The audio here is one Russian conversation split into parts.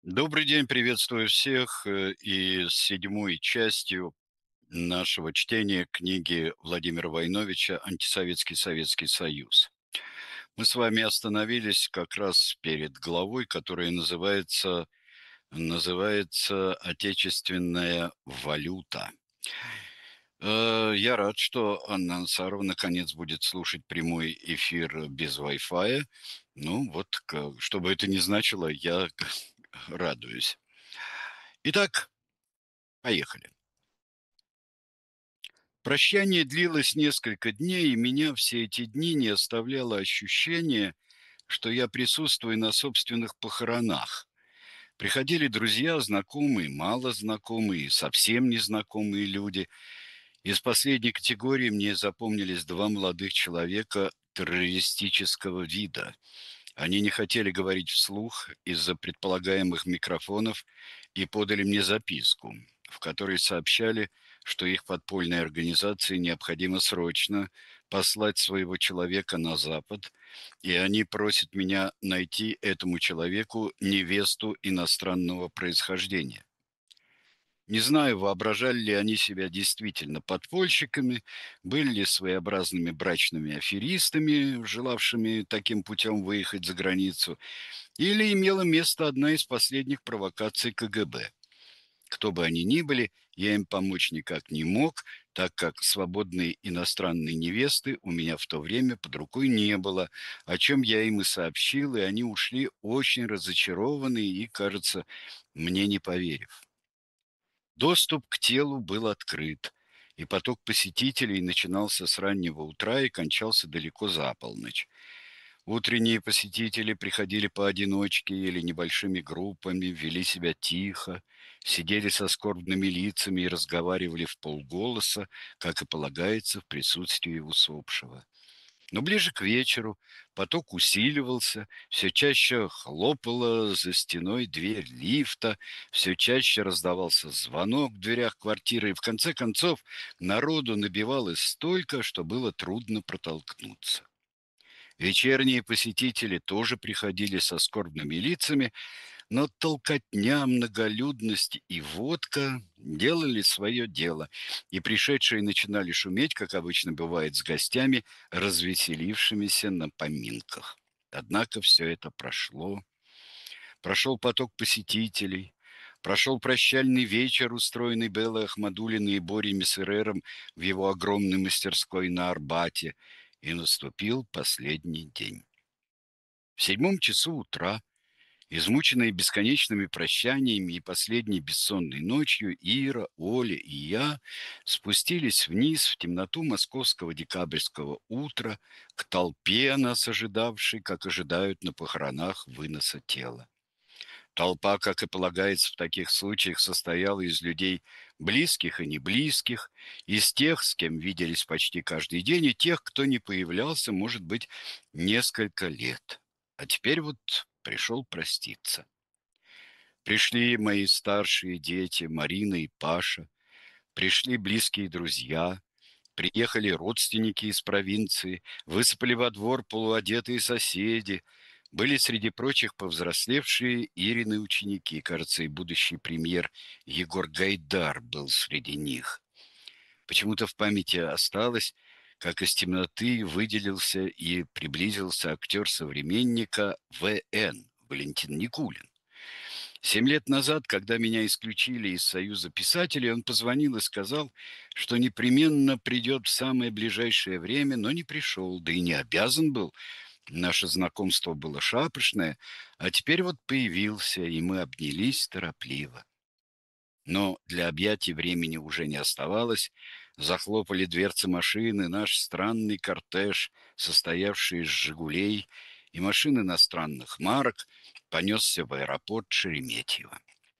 Добрый день, приветствую всех и с седьмой частью нашего чтения книги Владимира Войновича «Антисоветский Советский Союз». Мы с вами остановились как раз перед главой, которая называется «Отечественная валюта». Я рад, что Анна Ансарова наконец будет слушать прямой эфир без Wi-Fi. Ну вот, что бы это ни значило, я радуюсь. Итак, поехали. Прощание длилось несколько дней, и меня все эти дни не оставляло ощущение, что я присутствую на собственных похоронах. Приходили друзья, знакомые, мало знакомые, совсем незнакомые люди. Из последней категории мне запомнились два молодых человека террористического вида. Они не хотели говорить вслух из-за предполагаемых микрофонов и подали мне записку, в которой сообщали, что их подпольной организации необходимо срочно послать своего человека на Запад, и они просят меня найти этому человеку невесту иностранного происхождения. Не знаю, воображали ли они себя действительно подпольщиками, были ли своеобразными брачными аферистами, желавшими таким путем выехать за границу, или имела место одна из последних провокаций КГБ. Кто бы они ни были, я им помочь никак не мог, так как свободной иностранной невесты у меня в то время под рукой не было, о чем я им и сообщил, и они ушли очень разочарованные и, кажется, мне не поверив. Доступ к телу был открыт, и поток посетителей начинался с раннего утра и кончался далеко за полночь. Утренние посетители приходили поодиночке или небольшими группами, вели себя тихо, сидели со скорбными лицами и разговаривали в полголоса, как и полагается в присутствии усопшего. Но ближе к вечеру поток усиливался, все чаще хлопала за стеной дверь лифта, все чаще раздавался звонок в дверях квартиры, и в конце концов народу набивалось столько, что было трудно протолкнуться. Вечерние посетители тоже приходили со скорбными лицами, но толкотня, многолюдность и водка делали свое дело, и пришедшие начинали шуметь, как обычно бывает с гостями, развеселившимися на поминках. Однако все это прошло. Прошел поток посетителей, прошел прощальный вечер, устроенный Беллой Ахмадулиной и Борей Мессерером в его огромной мастерской на Арбате, и наступил последний день. В 7 часу утра, измученные бесконечными прощаниями и последней бессонной ночью, Ира, Оля и я спустились вниз в темноту московского декабрьского утра к толпе, нас ожидавшей, как ожидают на похоронах, выноса тела. Толпа, как и полагается в таких случаях, состояла из людей близких и неблизких, из тех, с кем виделись почти каждый день, и тех, кто не появлялся, может быть, несколько лет. А теперь вот пришел проститься. Пришли мои старшие дети, Марина и Паша, пришли близкие друзья, приехали родственники из провинции, высыпали во двор полуодетые соседи, были среди прочих повзрослевшие Ирины ученики, кажется, и будущий премьер Егор Гайдар был среди них. Почему-то в памяти осталось, как из темноты выделился и приблизился актер современника В.Н. Валентин Никулин. 7 лет назад, когда меня исключили из Союза писателей, он позвонил и сказал, что непременно придет в самое ближайшее время, но не пришел, да и не обязан был. Наше знакомство было шапошное, а теперь вот появился, и мы обнялись торопливо. Но для объятий времени уже не оставалось. Захлопали дверцы машины, наш странный кортеж, состоявший из «Жигулей» и машин иностранных марок, понесся в аэропорт Шереметьево.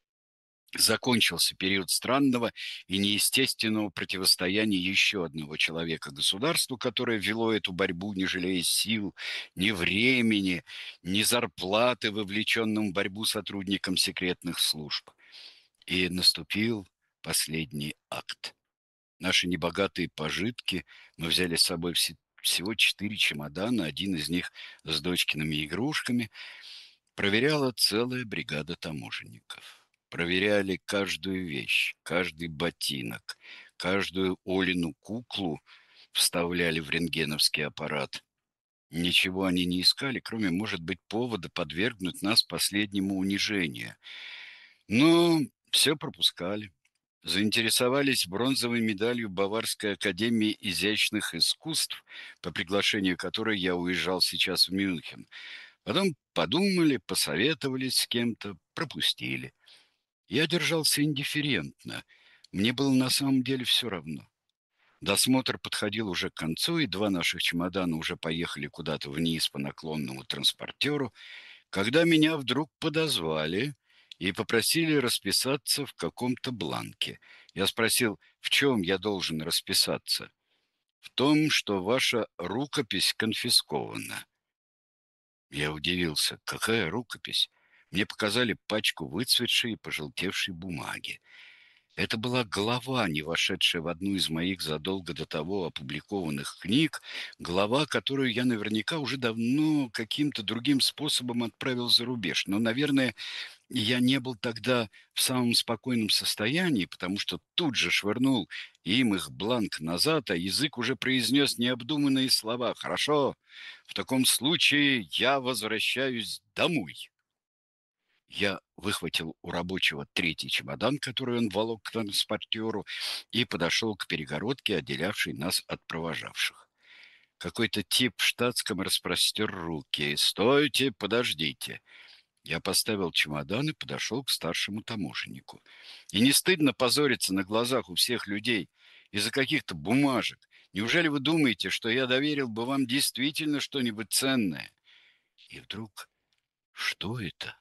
Закончился период странного и неестественного противостояния еще одного человека государству, которое вело эту борьбу, не жалея сил, ни времени, ни зарплаты, вовлеченным в борьбу сотрудникам секретных служб. И наступил последний акт. Наши небогатые пожитки мы взяли с собой всего 4 чемодана, один из них с дочкиными игрушками, Проверяла целая бригада таможенников. Проверяли каждую вещь, каждый ботинок, каждую Олину куклу вставляли в рентгеновский аппарат. Ничего они не искали, кроме, может быть, повода подвергнуть нас последнему унижению. Но все пропускали. Заинтересовались бронзовой медалью Баварской академии изящных искусств, по приглашению которой я уезжал сейчас в Мюнхен. Потом подумали, посоветовались с кем-то, пропустили. Я держался индифферентно. Мне было на самом деле все равно. Досмотр подходил уже к концу, и два наших чемодана уже поехали куда-то вниз по наклонному транспортеру, когда меня вдруг подозвали и попросили расписаться в каком-то бланке. Я спросил, в чем я должен расписаться. В том, что ваша рукопись конфискована. Я удивился. Какая рукопись? Мне показали пачку выцветшей и пожелтевшей бумаги. Это была глава, не вошедшая в одну из моих задолго до того опубликованных книг, глава, которую я наверняка уже давно каким-то другим способом отправил за рубеж. Но, наверное, я не был тогда в самом спокойном состоянии, потому что тут же швырнул им их бланк назад, а язык уже произнес необдуманные слова. «Хорошо, в таком случае я возвращаюсь домой». Я выхватил у рабочего третий чемодан, который он волок к транспортеру, и подошел к перегородке, отделявшей нас от провожавших. Какой-то тип в штатском распростер руки. «Стойте, подождите!» Я поставил чемодан и подошел к старшему таможеннику. И не стыдно позориться на глазах у всех людей из-за каких-то бумажек? Неужели вы думаете, что я доверил бы вам действительно что-нибудь ценное? И вдруг, что это?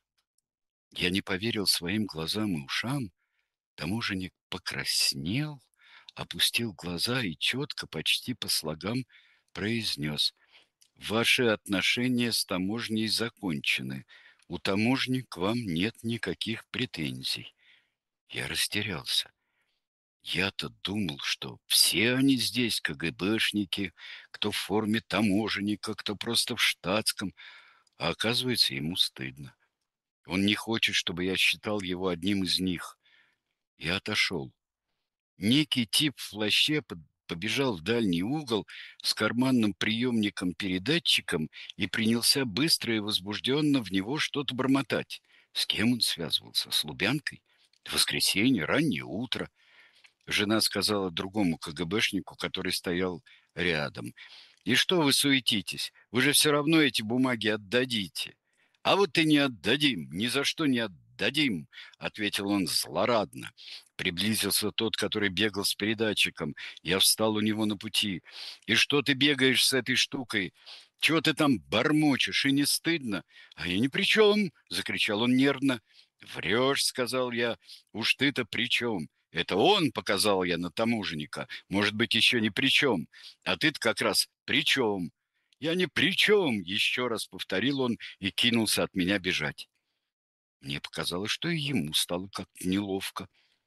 Я не поверил своим глазам и ушам. Таможенник покраснел, опустил глаза и четко, почти по слогам, произнес: «Ваши отношения с таможней закончены. У таможни к вам нет никаких претензий». Я растерялся. Я-то думал, что все они здесь КГБшники, кто в форме таможенника, кто просто в штатском, а оказывается, ему стыдно. Он не хочет, чтобы я считал его одним из них. Я отошел. Некий тип в плаще побежал в дальний угол с карманным приемником-передатчиком и принялся быстро и возбужденно в него что-то бормотать. С кем он связывался? С Лубянкой? Воскресенье, раннее утро. Жена сказала другому КГБшнику, который стоял рядом: «И что вы суетитесь? Вы же все равно эти бумаги отдадите». «А вот и не отдадим, ни за что не отдадим», — ответил он злорадно. Приблизился тот, который бегал с передатчиком. Я встал у него на пути. «И что ты бегаешь с этой штукой? Чего ты там бормочешь? И не стыдно?» «А я ни при чем!» — закричал он нервно. «Врешь», — сказал я. «Уж ты-то при чем? Это он, — показал я на таможенника, — может быть, еще ни при чем. А ты-то как раз при чем?» «Я ни при чем!» — еще раз повторил он и кинулся от меня бежать. Мне показалось, что и ему стало как-то неловко.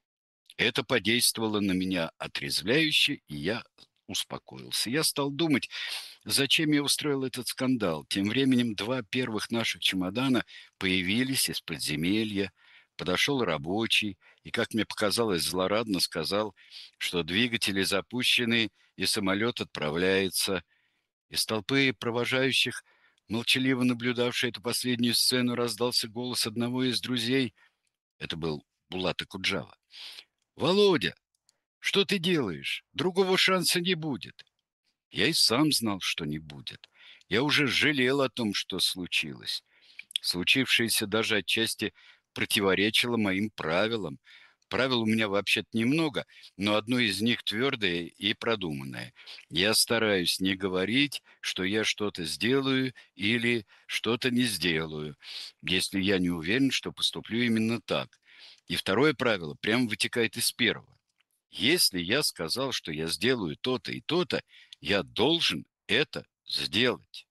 Это подействовало на меня отрезвляюще, и я успокоился. Я стал думать, зачем я устроил этот скандал. Тем временем два первых наших чемодана появились из подземелья. Подошел рабочий и, как мне показалось, злорадно сказал, что двигатели запущены и самолет отправляется. Из толпы провожающих, молчаливо наблюдавшей эту последнюю сцену, раздался голос одного из друзей. Это был Булат Акуджава. «Володя, что ты делаешь? Другого шанса не будет». Я и сам знал, что не будет. Я уже жалел о том, что случилось. Случившееся даже отчасти противоречило моим правилам. Правил у меня вообще-то немного, но одно из них твердое и продуманное. Я стараюсь не говорить, что я что-то сделаю или что-то не сделаю, если я не уверен, что поступлю именно так. И второе правило прямо вытекает из первого. Если я сказал, что я сделаю то-то и то-то, я должен это сделать.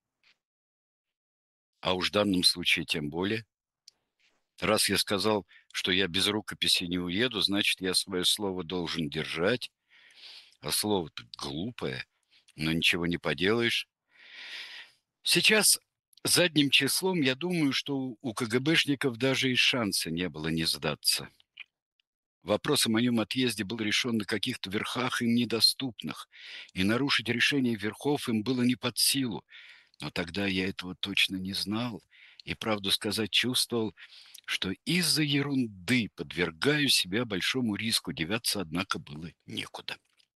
А уж в данном случае тем более. Раз я сказал, что я без рукописи не уеду, значит, я свое слово должен держать. А слово-то глупое, но ничего не поделаешь. Сейчас Задним числом я думаю, что у КГБшников даже и шанса не было не сдаться. Вопрос о моем отъезде был решен на каких-то верхах им недоступных, и нарушить решение верхов им было не под силу. Но тогда я этого точно не знал, и, правду сказать, чувствовал, что из-за ерунды подвергаю себя большому риску. Деваться, однако, было некуда.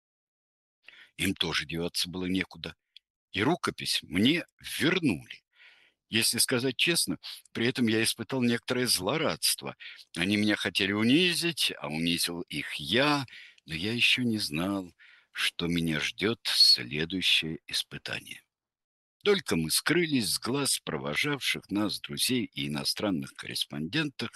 Им тоже деваться было некуда. И рукопись мне вернули. Если сказать честно, при этом я испытал некоторое злорадство. Они меня хотели унизить, а унизил их я, но я еще не знал, что меня ждет следующее испытание. Только мы скрылись с глаз провожавших нас друзей и иностранных корреспондентов,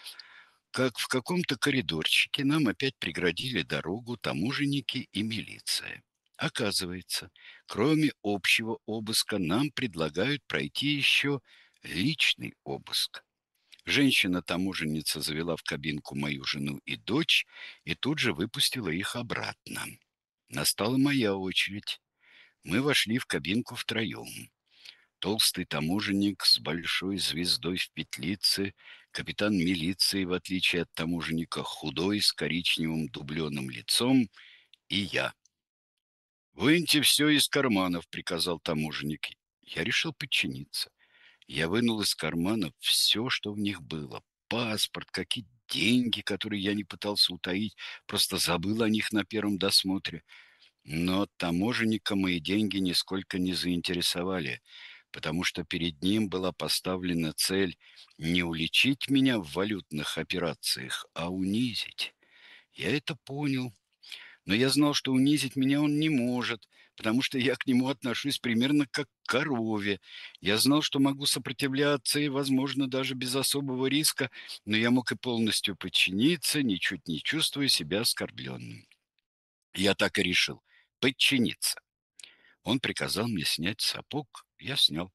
как в каком-то коридорчике нам опять преградили дорогу таможенники и милиция. Оказывается, кроме общего обыска, нам предлагают пройти еще личный обыск. Женщина-таможенница завела в кабинку мою жену и дочь и тут же выпустила их обратно. Настала моя очередь. Мы вошли в кабинку втроем. Толстый таможенник с большой звездой в петлице, капитан милиции, в отличие от таможенника, худой, с коричневым дубленым лицом, и я. «Выньте все из карманов», — приказал таможенник. Я решил подчиниться. Я вынул из карманов все, что в них было. Паспорт, какие деньги, которые я не пытался утаить, просто забыл о них на первом досмотре. Но таможенника мои деньги нисколько не заинтересовали, потому что перед ним была поставлена цель не уличить меня в валютных операциях, а унизить. Я это понял, но я знал, что унизить меня он не может, потому что я к нему отношусь примерно как к корове. Я знал, что могу сопротивляться и, возможно, даже без особого риска, но я мог и полностью подчиниться, ничуть не чувствуя себя оскорбленным. Я так и решил — подчиниться. Он приказал мне снять сапог, я снял.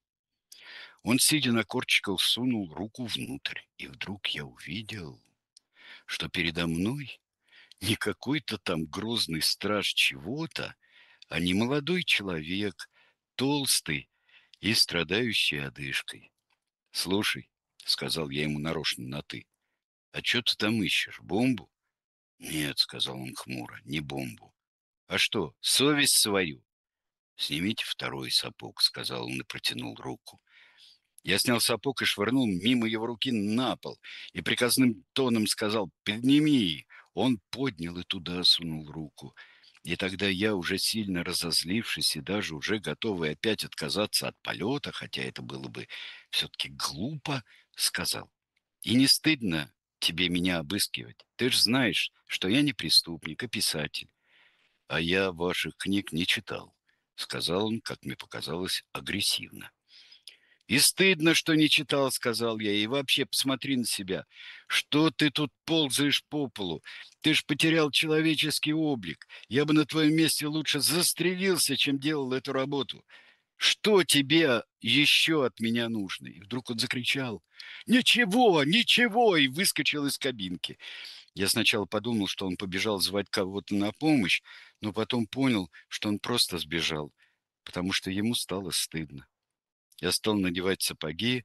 Он, сидя на корточках, сунул руку внутрь, и вдруг я увидел, что передо мной не какой-то там грозный страж чего-то, а не молодой человек, толстый и страдающий одышкой. «Слушай», — сказал я ему нарочно на «ты», — «а что ты там ищешь, бомбу?» «Нет», — сказал он хмуро, — «не бомбу». «А что, совесть свою?» «Снимите второй сапог», — сказал он и протянул руку. Я снял сапог и швырнул мимо его руки на пол, и приказным тоном сказал: «Подними!» Он поднял и туда сунул руку. И тогда я, уже сильно разозлившись и даже уже готовый опять отказаться от полета, хотя это было бы все-таки глупо, сказал: «И не стыдно тебе меня обыскивать? Ты ж знаешь, что я не преступник, а писатель». «А я ваших книг не читал», — сказал он, как мне показалось, агрессивно. «И стыдно, что не читал», — сказал я. «И вообще, посмотри на себя. Что ты тут ползаешь по полу? Ты ж потерял человеческий облик. Я бы на твоем месте лучше застрелился, чем делал эту работу. Что тебе еще от меня нужно?» И вдруг он закричал: «Ничего, ничего!» и выскочил из кабинки. Я сначала подумал, что он побежал звать кого-то на помощь, но потом понял, что он просто сбежал, потому что ему стало стыдно. Я стал надевать сапоги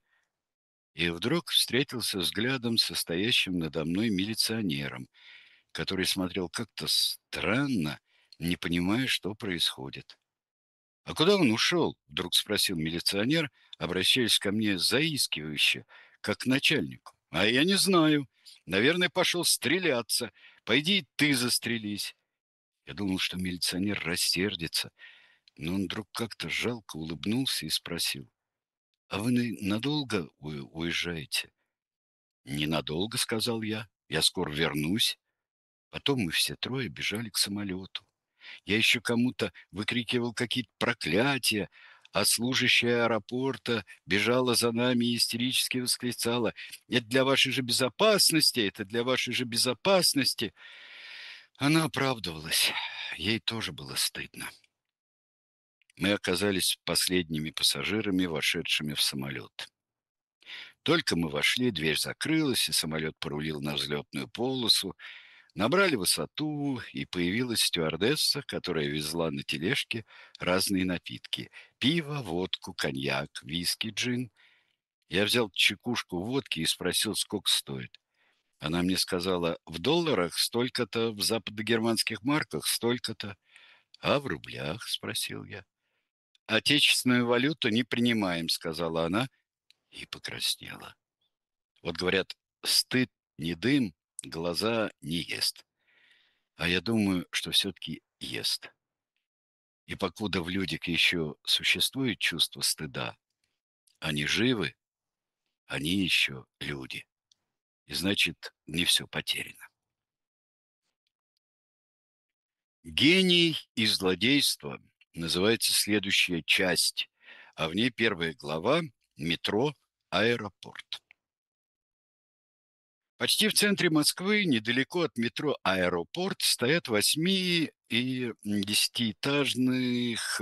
и вдруг встретился взглядом со стоящим надо мной милиционером, который смотрел как-то странно, не понимая, что происходит. «А куда он ушел?» — вдруг спросил милиционер, обращаясь ко мне заискивающе, как к начальнику. «А я не знаю. Наверное, пошел стреляться. Пойди и ты застрелись». Я думал, что милиционер рассердится, но он вдруг как-то жалко улыбнулся и спросил: «А вы надолго уезжаете?» «Ненадолго», — сказал я. «Я скоро вернусь». Потом мы все трое бежали к самолету. Я еще кому-то выкрикивал какие-то проклятия, а служащая аэропорта бежала за нами и истерически восклицала: «Это для вашей же безопасности! Это для вашей же безопасности!» Она оправдывалась. Ей тоже было стыдно. Мы оказались последними пассажирами, вошедшими в самолет. Только мы вошли, дверь закрылась, и самолет порулил на взлетную полосу. Набрали высоту, и появилась стюардесса, которая везла на тележке разные напитки: пиво, водку, коньяк, виски, джин. Я взял чекушку водки и спросил, сколько стоит. Она мне сказала, в долларах столько-то, в западногерманских марках столько-то. А в рублях, спросил я. Отечественную валюту не принимаем, сказала она и покраснела. Вот говорят, стыд не дым, глаза не ест. А я думаю, что все-таки ест. И покуда в людях еще существует чувство стыда, они живы, они еще люди. И значит, не все потеряно. Гений и злодейство называется следующая часть, а в ней первая глава «Метро. Аэропорт». Почти в центре Москвы, недалеко от метро «Аэропорт», стоят 8- и 10-этажных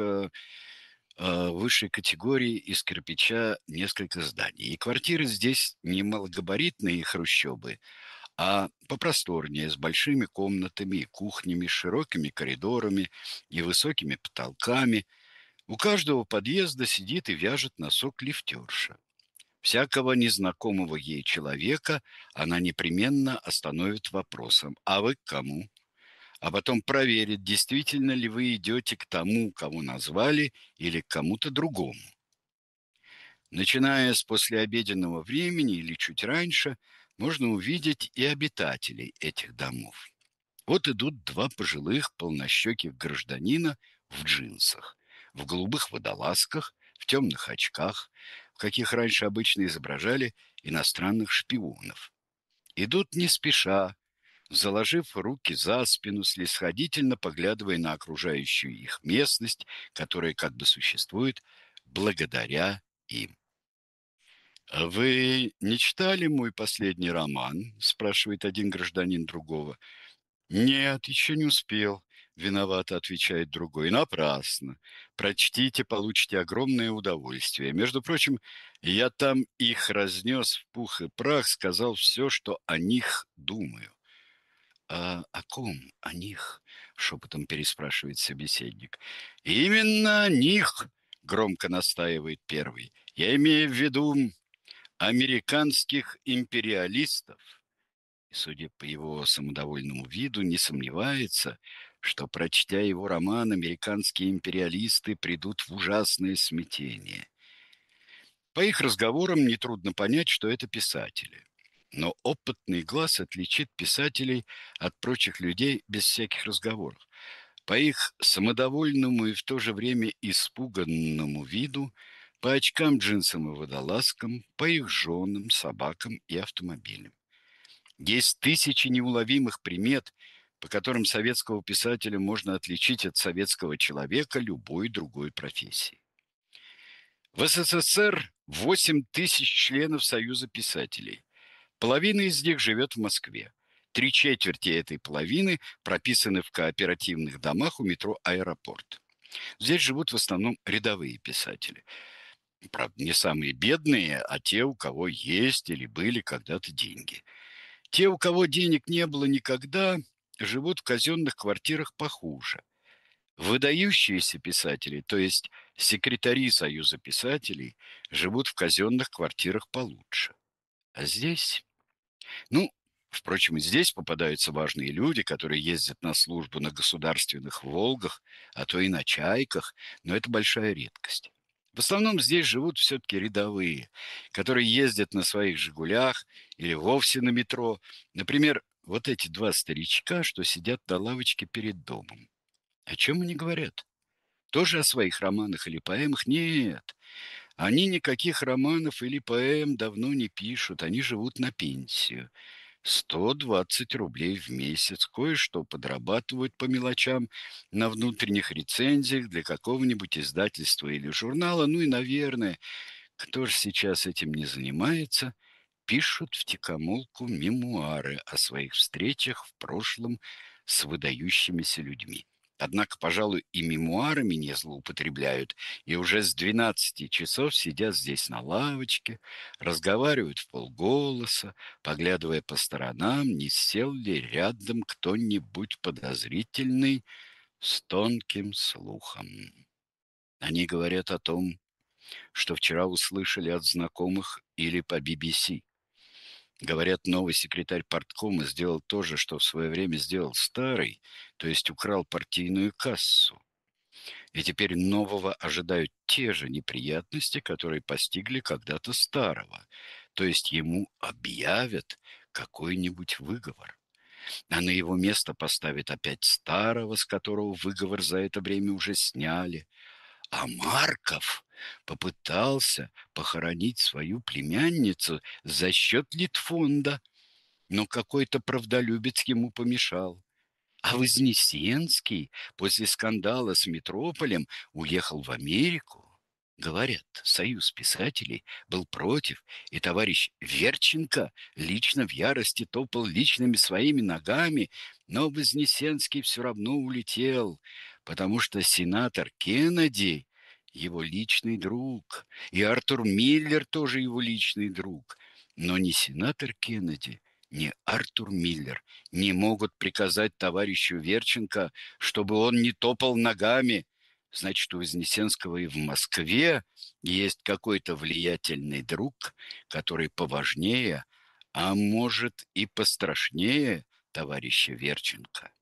высшей категории из кирпича несколько зданий. И квартиры здесь не малогабаритные хрущобы, а попросторнее, с большими комнатами и кухнями, с широкими коридорами и высокими потолками. У каждого подъезда сидит и вяжет носок лифтерша. Всякого незнакомого ей человека она непременно остановит вопросом: «А вы к кому?» А потом проверит, действительно ли вы идете к тому, кого назвали, или к кому-то другому. Начиная с послеобеденного времени или чуть раньше, можно увидеть и обитателей этих домов. Вот идут два пожилых полнощеких гражданина в джинсах, в голубых водолазках, в темных очках, в каких раньше обычно изображали иностранных шпионов. Идут не спеша, заложив руки за спину, снисходительно поглядывая на окружающую их местность, которая как бы существует благодаря им. «А вы не читали мой последний роман?» – спрашивает один гражданин другого. «Нет, еще не успел», — виновато отвечает другой. «Напрасно. Прочтите, получите огромное удовольствие. Между прочим, я там их разнес в пух и прах, сказал все, что о них думаю». «А о ком о них?» — шепотом переспрашивает собеседник. «Именно о них!» — громко настаивает первый. «Я имею в виду американских империалистов». И, судя по его самодовольному виду, не сомневается, что, прочтя его роман, американские империалисты придут в ужасное смятение. По их разговорам нетрудно понять, что это писатели. Но опытный глаз отличит писателей от прочих людей без всяких разговоров. По их самодовольному и в то же время испуганному виду, по очкам, джинсам и водолазкам, по их женам, собакам и автомобилям. Есть тысячи неуловимых примет, по которым советского писателя можно отличить от советского человека любой другой профессии. В СССР 8 тысяч членов Союза писателей. Половина из них живет в Москве. Три четверти этой половины прописаны в кооперативных домах у метро «Аэропорт». Здесь живут в основном рядовые писатели. Правда, не самые бедные, а те, у кого есть или были когда-то деньги. Те, у кого денег не было никогда, живут в казенных квартирах похуже. Выдающиеся писатели, то есть секретари Союза писателей, живут в казенных квартирах получше. А здесь... Ну, впрочем, и здесь попадаются важные люди, которые ездят на службу на государственных «Волгах», а то и на «Чайках», но это большая редкость. В основном здесь живут все-таки рядовые, которые ездят на своих «Жигулях» или вовсе на метро. Например, вот эти два старичка, что сидят на лавочке перед домом. О чем они говорят? Тоже о своих романах или поэмах? Нет, они никаких романов или поэм давно не пишут, они живут на пенсию. 120 рублей в месяц, кое-что подрабатывают по мелочам на внутренних рецензиях для какого-нибудь издательства или журнала. Ну и, наверное, кто же сейчас этим не занимается, пишут втихомолку мемуары о своих встречах в прошлом с выдающимися людьми. Однако, пожалуй, и мемуарами не злоупотребляют, и уже с 12 часов сидят здесь на лавочке, разговаривают в полголоса, поглядывая по сторонам, не сел ли рядом кто-нибудь подозрительный с тонким слухом. Они говорят о том, что вчера услышали от знакомых или по BBC. Говорят, новый секретарь парткома сделал то же, что в свое время сделал старый, то есть украл партийную кассу. И теперь нового ожидают те же неприятности, которые постигли когда-то старого. То есть ему объявят какой-нибудь выговор. А на его место поставят опять старого, с которого выговор за это время уже сняли. А Марков попытался похоронить свою племянницу за счет Литфонда, но какой-то правдолюбец ему помешал. А Вознесенский после скандала с Метрополем уехал в Америку. Говорят, Союз писателей был против, и товарищ Верченко лично в ярости топал личными своими ногами, но Вознесенский все равно улетел, потому что сенатор Кеннеди его личный друг, и Артур Миллер тоже его личный друг. Но ни сенатор Кеннеди, ни Артур Миллер не могут приказать товарищу Верченко, чтобы он не топал ногами. Значит, у Вознесенского и в Москве есть какой-то влиятельный друг, который поважнее, а может и пострашнее товарища Верченко.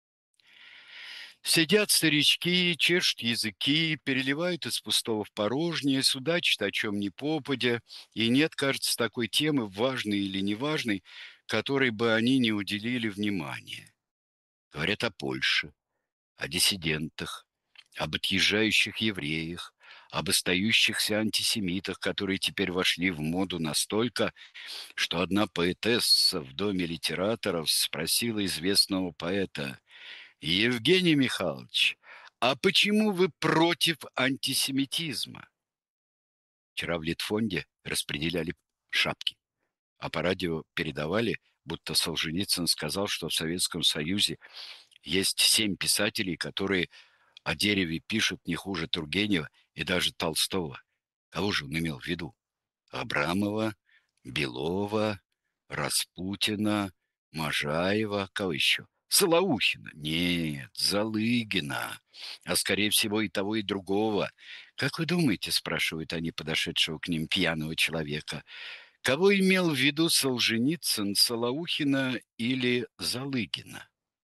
Сидят старички, чешут языки, переливают из пустого в порожнее, судачат о чем ни попадя, и нет, кажется, такой темы, важной или неважной, которой бы они не уделили внимания. Говорят о Польше, о диссидентах, об отъезжающих евреях, об остающихся антисемитах, которые теперь вошли в моду настолько, что одна поэтесса в доме литераторов спросила известного поэта: «Евгений Михайлович, а почему вы против антисемитизма?» Вчера в Литфонде распределяли шапки, а по радио передавали, будто Солженицын сказал, что в Советском Союзе есть 7 писателей, которые о дереве пишут не хуже Тургенева и даже Толстого. Кого же он имел в виду? Абрамова, Белова, Распутина, Можаева, кого еще? Солоухина? Нет, Залыгина. А скорее всего и того, и другого. Как вы думаете, спрашивают они подошедшего к ним пьяного человека, кого имел в виду Солженицын, Солоухина или Залыгина?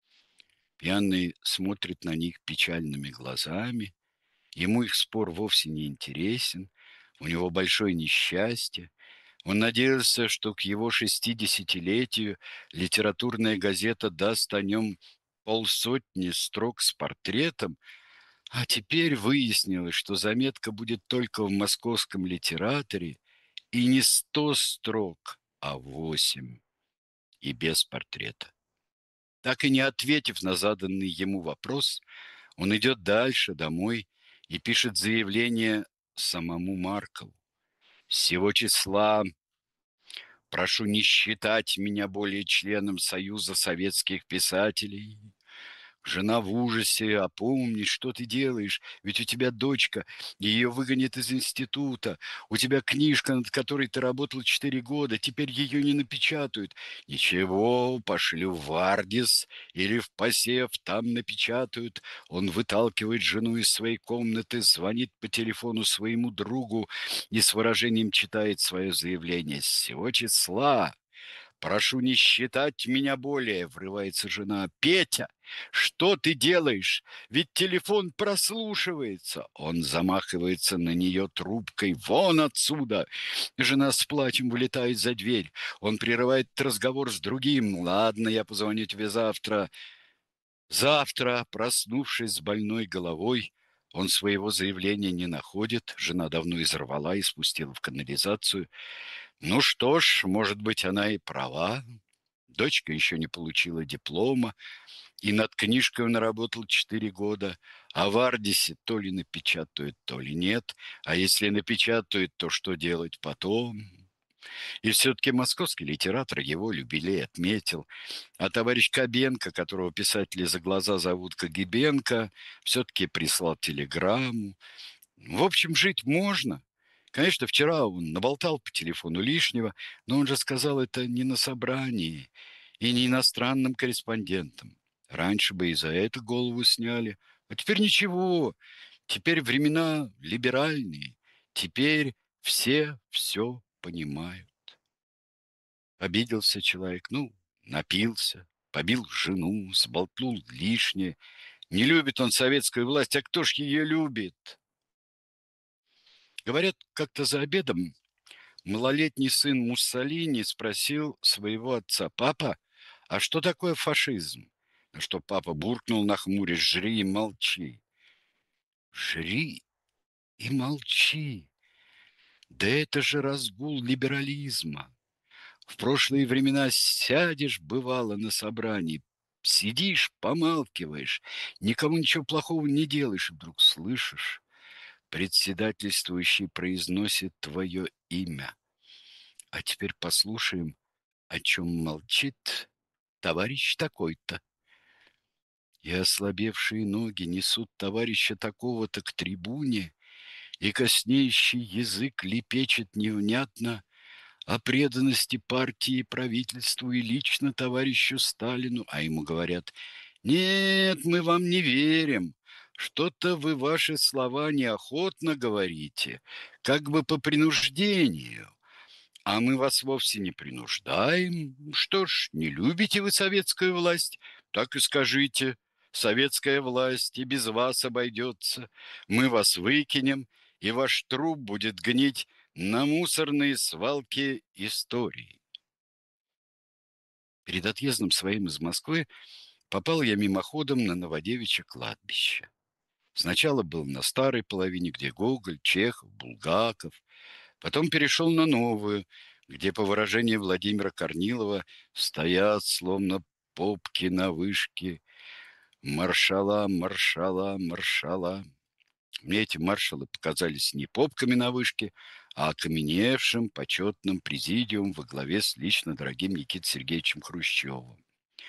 Пьяный смотрит на них печальными глазами. Ему их спор вовсе не интересен. У него большое несчастье. Он надеялся, что к его 60-летию литературная газета даст о нем полсотни строк с портретом, а теперь выяснилось, что заметка будет только в московском литераторе, и не 100 строк, а 8, и без портрета. Так и не ответив на заданный ему вопрос, он идет дальше, домой, и пишет заявление самому Маркову. С сего числа прошу не считать меня более членом Союза советских писателей. Жена в ужасе: опомнись, что ты делаешь? Ведь у тебя дочка, ее выгонят из института. У тебя книжка, над которой ты работал 4 года, теперь ее не напечатают. Ничего, пошлю в Ардис или в Посев, там напечатают. Он выталкивает жену из своей комнаты, звонит по телефону своему другу и с выражением читает свое заявление. С сего числа прошу не считать меня более, врывается жена. Петя, что ты делаешь? Ведь телефон прослушивается. Он замахивается на нее трубкой. Вон отсюда! Жена с плачем вылетает за дверь. Он прерывает разговор с другим. Ладно, я позвоню тебе завтра. Завтра, проснувшись с больной головой, он своего заявления не находит. Жена давно изорвала и спустила в канализацию. Ну что ж, может быть, она и права. Дочка еще не получила диплома, и над книжкой он работал 4 года, а в Ардисе то ли напечатают, то ли нет. А если напечатают, то что делать потом? И все-таки московский литератор его юбилей отметил. А товарищ Кабенко, которого писатели за глаза зовут Когибенко, все-таки прислал телеграмму. В общем, жить можно. Конечно, вчера он наболтал по телефону лишнего, но он же сказал это не на собрании и не иностранным корреспондентам. Раньше бы и за это голову сняли. А теперь ничего. Теперь времена либеральные. Теперь все понимают. Обиделся человек, ну, напился, побил жену, сболтнул лишнее. Не любит он советскую власть, а кто ж ее любит? Говорят, как-то за обедом малолетний сын Муссолини спросил своего отца: «Папа, а что такое фашизм?» На что папа буркнул, нахмурясь: «Жри и молчи». Жри и молчи. Да это же разгул либерализма. В прошлые времена сядешь, бывало, на собрании, сидишь, помалкиваешь, никому ничего плохого не делаешь, и вдруг слышишь, председательствующий произносит твое имя. А теперь послушаем, о чем молчит товарищ такой-то. И ослабевшие ноги несут товарища такого-то к трибуне, и коснеющий язык лепечет невнятно о преданности партии и правительству и лично товарищу Сталину, а ему говорят: «Нет, мы вам не верим, что-то вы ваши слова неохотно говорите, как бы по принуждению». А мы вас вовсе не принуждаем. Что ж, не любите вы советскую власть? Так и скажите. Советская власть и без вас обойдется. Мы вас выкинем, и ваш труп будет гнить на мусорные свалки истории. Перед отъездом своим из Москвы попал я мимоходом на Новодевичье кладбище. Сначала был на старой половине, где Гоголь, Чехов, Булгаков. Потом перешел на новую, где, по выражению Владимира Корнилова, стоят, словно попки на вышке, маршала, маршала, маршала. Мне эти маршалы показались не попками на вышке, а окаменевшим почетным президиумом во главе с лично дорогим Никитой Сергеевичем Хрущевым.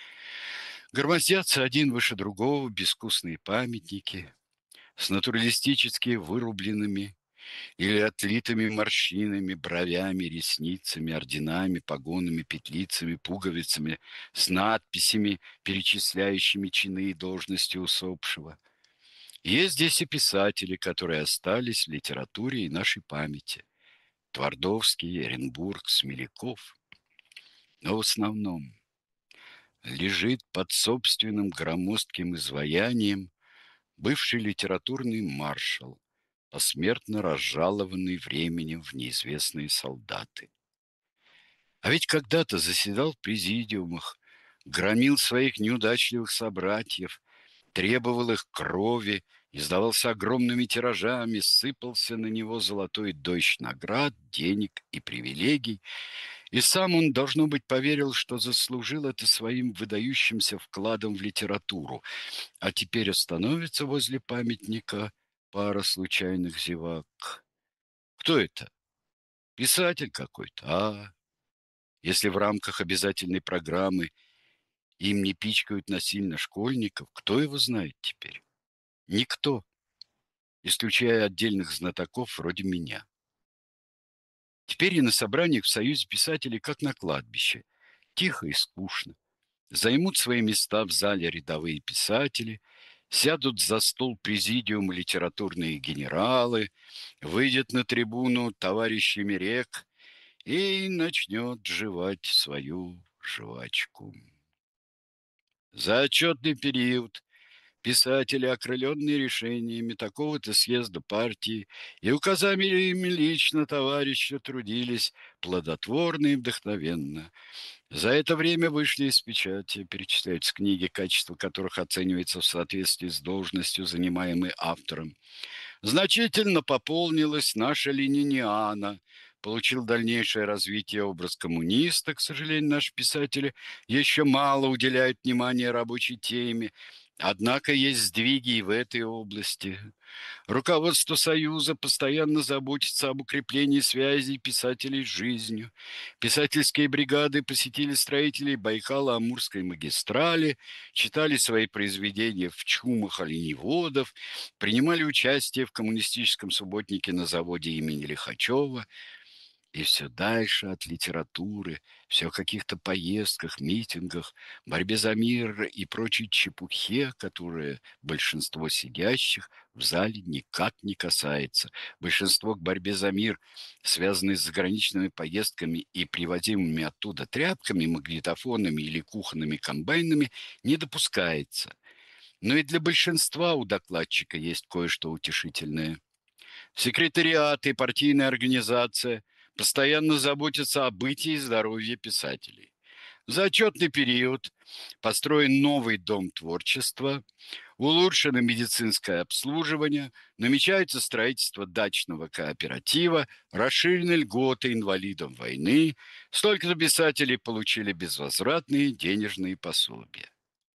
Громоздятся один выше другого безвкусные памятники с натуралистически вырубленными или отлитыми морщинами, бровями, ресницами, орденами, погонами, петлицами, пуговицами, с надписями, перечисляющими чины и должности усопшего. Есть здесь и писатели, которые остались в литературе и нашей памяти. Твардовский, Оренбург, Смеляков. Но в основном лежит под собственным громоздким изваянием бывший литературный маршал, посмертно разжалованный временем в неизвестные солдаты. А ведь когда-то заседал в президиумах, громил своих неудачливых собратьев, требовал их крови, издавался огромными тиражами, сыпался на него золотой дождь наград, денег и привилегий, и сам он, должно быть, поверил, что заслужил это своим выдающимся вкладом в литературу, а теперь остановится возле памятника пара случайных зевак. Кто это? Писатель какой-то. А если в рамках обязательной программы им не пичкают насильно школьников, кто его знает теперь? Никто, исключая отдельных знатоков вроде меня. Теперь и на собраниях в Союзе писателей, как на кладбище. Тихо и скучно. Займут свои места в зале рядовые писатели, сядут за стол президиума литературные генералы, выйдет на трибуну товарищ Емерек и начнет жевать свою жвачку. За отчетный период писатели, окрыленные решениями такого-то съезда партии и указаниями лично товарища, трудились плодотворно и вдохновенно. За это время вышли из печати, перечисляются книги, качество которых оценивается в соответствии с должностью, занимаемой автором. Значительно пополнилась наша лениниана, получил дальнейшее развитие образ коммуниста. К сожалению, наши писатели еще мало уделяют внимания рабочей теме, однако есть сдвиги и в этой области. Руководство Союза постоянно заботится об укреплении связей писателей с жизнью. Писательские бригады посетили строителей Байкало-Амурской магистрали, читали свои произведения в чумах оленеводов, принимали участие в коммунистическом субботнике на заводе имени Лихачева. И все дальше от литературы, все о каких-то поездках, митингах, борьбе за мир и прочей чепухе, которая большинство сидящих в зале никак не касается. Большинство к борьбе за мир, связанные с заграничными поездками и привозимыми оттуда тряпками, магнитофонами или кухонными комбайнами, не допускается. Но и для большинства у докладчика есть кое-что утешительное. Секретариат и партийная организация постоянно заботятся о быте и здоровье писателей. За отчетный период построен новый дом творчества, улучшено медицинское обслуживание, намечается строительство дачного кооператива, расширены льготы инвалидам войны, столько-то писателей получили безвозвратные денежные пособия.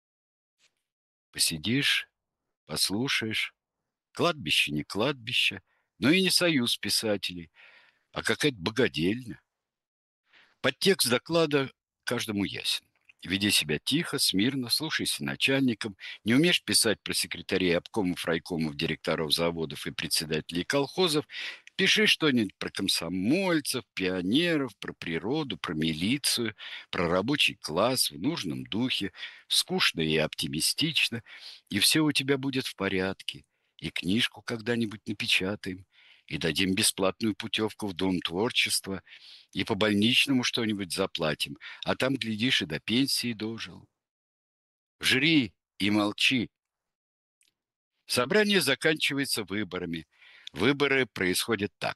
Посидишь, послушаешь, кладбище не кладбище, но и не союз писателей, а какая-то богадельня. Подтекст доклада каждому ясен. Веди себя тихо, смирно, слушайся начальникам. Не умеешь писать про секретарей обкомов, райкомов, директоров заводов и председателей колхозов. Пиши что-нибудь про комсомольцев, пионеров, про природу, про милицию, про рабочий класс в нужном духе, скучно и оптимистично, и все у тебя будет в порядке. И книжку когда-нибудь напечатаем, и дадим бесплатную путевку в Дом творчества, и по больничному что-нибудь заплатим, а там, глядишь, и до пенсии дожил. Жри и молчи. Собрание заканчивается выборами. Выборы происходят так.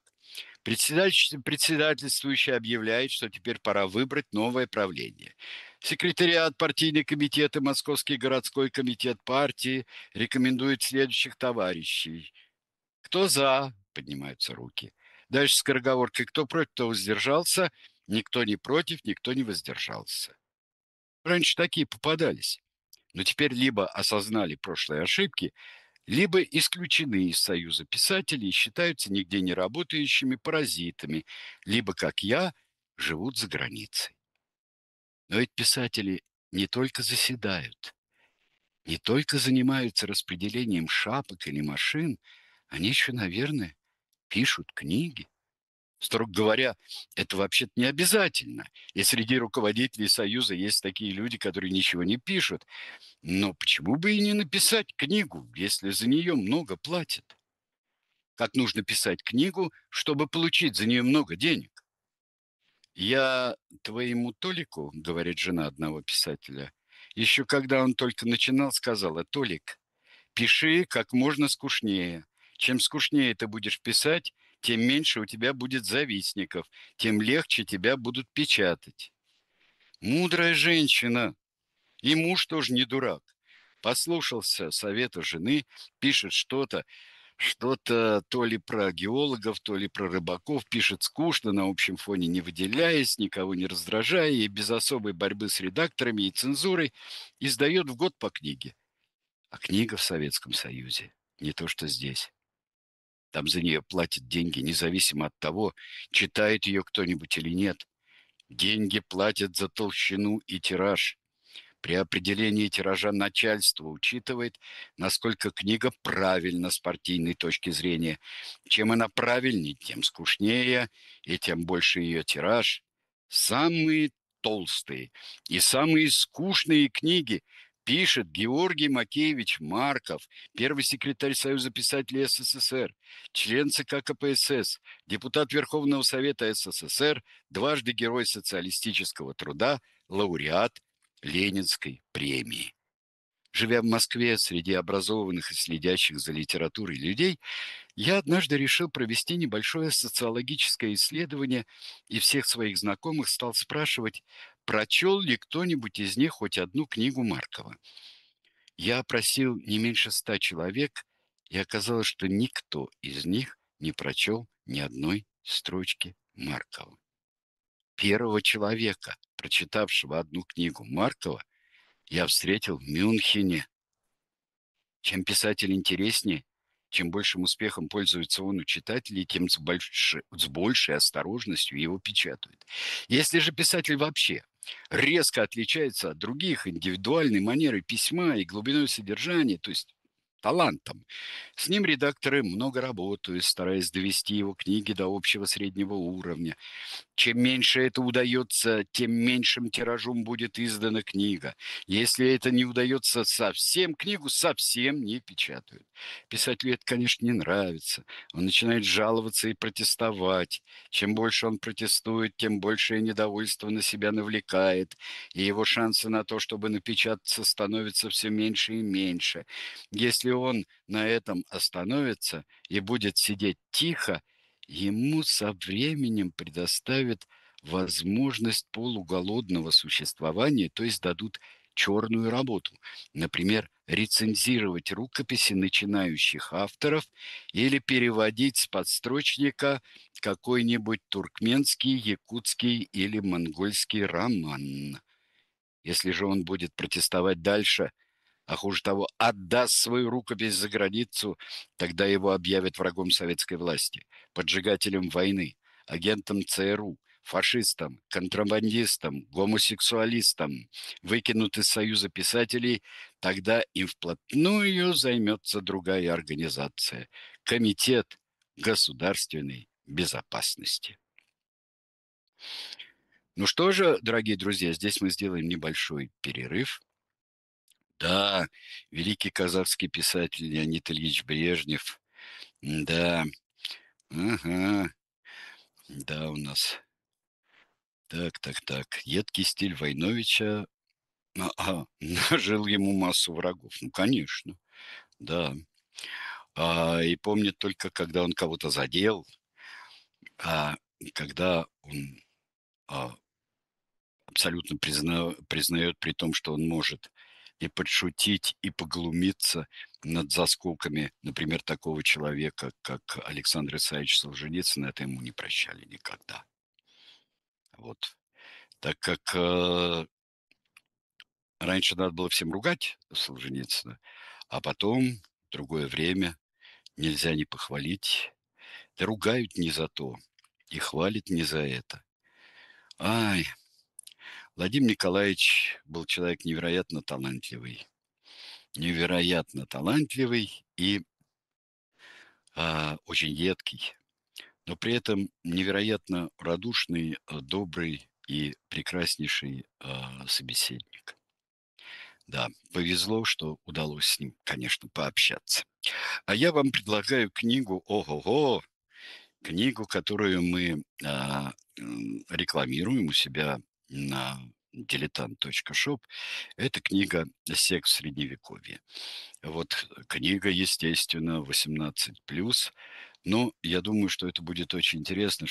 Председательствующий объявляет, что теперь пора выбрать новое правление. Секретариат, партийный комитет и Московский городской комитет партии рекомендуют следующих товарищей. Кто за? Поднимаются руки. Дальше скороговоркой. Кто против, кто воздержался. Никто не против, никто не воздержался. Раньше такие попадались. Но теперь либо осознали прошлые ошибки, либо исключены из Союза писателей и считаются нигде не работающими паразитами, либо, как я, живут за границей. Но ведь писатели не только заседают, не только занимаются распределением шапок или машин, они еще, наверное, пишут книги. Строго говоря, это вообще-то не обязательно. И среди руководителей Союза есть такие люди, которые ничего не пишут. Но почему бы и не написать книгу, если за нее много платят? Как нужно писать книгу, чтобы получить за нее много денег? «Я твоему Толику, — говорит жена одного писателя, — еще когда он только начинал, сказала: Толик, пиши как можно скучнее. Чем скучнее ты будешь писать, тем меньше у тебя будет завистников, тем легче тебя будут печатать». Мудрая женщина. И муж тоже не дурак. Послушался совета жены, пишет что-то то ли про геологов, то ли про рыбаков, пишет скучно, на общем фоне не выделяясь, никого не раздражая и без особой борьбы с редакторами и цензурой, издает в год по книге. А книга в Советском Союзе не то, что здесь. Там за нее платят деньги, независимо от того, читает ее кто-нибудь или нет. Деньги платят за толщину и тираж. При определении тиража начальство учитывает, насколько книга правильна с партийной точки зрения. Чем она правильнее, тем скучнее, и тем больше ее тираж. Самые толстые и самые скучные книги пишет Георгий Макеевич Марков, первый секретарь Союза писателей СССР, член ЦК КПСС, депутат Верховного Совета СССР, дважды Герой социалистического труда, лауреат Ленинской премии. Живя в Москве среди образованных и следящих за литературой людей, я однажды решил провести небольшое социологическое исследование и всех своих знакомых стал спрашивать, прочел ли кто-нибудь из них хоть одну книгу Маркова. Я опросил не меньше 100 человек, и оказалось, что никто из них не прочел ни одной строчки Маркова. Первого человека, прочитавшего одну книгу Маркова, я встретил в Мюнхене. Чем писатель интереснее, чем большим успехом пользуется он у читателей, тем с большей осторожностью его печатают. Если же писатель вообще резко отличается от других индивидуальной манерой письма и глубиной содержания, то есть талантом. С ним редакторы много работают, стараясь довести его книги до общего среднего уровня. Чем меньше это удается, тем меньшим тиражом будет издана книга. Если это не удается совсем, книгу совсем не печатают. Писателю это, конечно, не нравится. Он начинает жаловаться и протестовать. Чем больше он протестует, тем большее недовольство на себя навлекает. И его шансы на то, чтобы напечататься, становятся все меньше и меньше. Если он на этом остановится и будет сидеть тихо, ему со временем предоставят возможность полуголодного существования, то есть дадут черную работу. Например, рецензировать рукописи начинающих авторов или переводить с подстрочника какой-нибудь туркменский, якутский или монгольский роман. Если же он будет протестовать дальше, а хуже того, отдаст свою рукопись за границу, тогда его объявят врагом советской власти, поджигателем войны, агентом ЦРУ, фашистом, контрабандистом, гомосексуалистом, выкинут из Союза писателей, тогда им вплотную займется другая организация – Комитет государственной безопасности. Ну что же, дорогие друзья, здесь мы сделаем небольшой перерыв. Да, великий казахский писатель Леонид Ильич Брежнев. Да, ага, да, у нас. Так. Едкий стиль Войновича нажил ему массу врагов. Ну, конечно, да. И помнит только, когда он кого-то задел, а когда он а, абсолютно признает при том, что он может и подшутить, и поглумиться над заскоками, например, такого человека, как Александр Исаевич Солженицын, это ему не прощали никогда. Вот. Так как раньше надо было всем ругать Солженицына, а потом, в другое время, нельзя не похвалить. Да ругают не за то и хвалят не за это. Ай, Владимир Николаевич был человек невероятно талантливый. Невероятно талантливый и очень едкий, но при этом невероятно радушный, добрый и прекраснейший собеседник. Да, повезло, что удалось с ним, конечно, пообщаться. А я вам предлагаю книгу, ого-го, книгу, которую мы рекламируем у себя на diletant.shop. Это книга «Секс в Средневековье». Вот книга, естественно, 18+, но я думаю, что это будет очень интересно,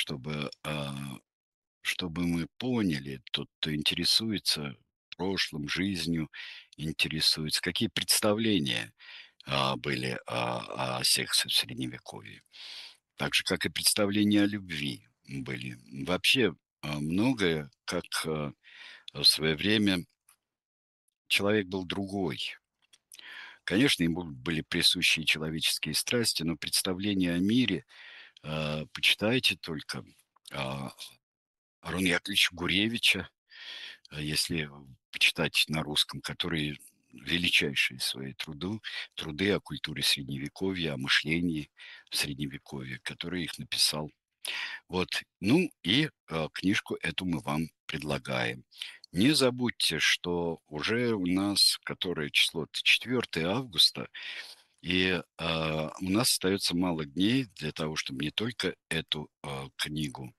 чтобы мы поняли, тот, кто интересуется прошлым, жизнью, интересуется, какие представления были о сексе в Средневековье. Так же, как и представления о любви были. Вообще многое, как в свое время человек был другой. Конечно, ему были присущи человеческие страсти, но представление о мире, почитайте только Арона Яковлевича Гуревича, если почитать на русском, который величайшие свои труды о культуре Средневековья, о мышлении в Средневековье, который их написал. Вот. Ну и книжку эту мы вам предлагаем. Не забудьте, что уже у нас, которое число, 4 августа, и у нас остается мало дней для того, чтобы не только эту книгу,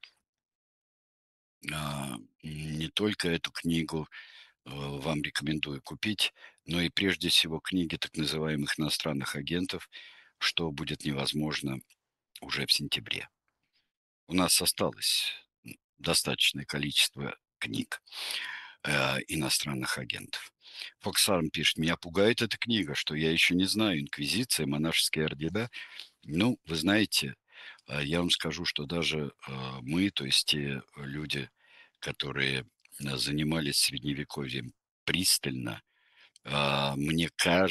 не только эту книгу вам рекомендую купить, но и прежде всего книги так называемых иностранных агентов, что будет невозможно уже в сентябре. У нас осталось достаточное количество книг иностранных агентов. Фоксарм пишет, меня пугает эта книга, что я еще не знаю, инквизиция, монашеские ордена. Ну, вы знаете, я вам скажу, что даже мы, то есть те люди, которые занимались средневековьем пристально, мне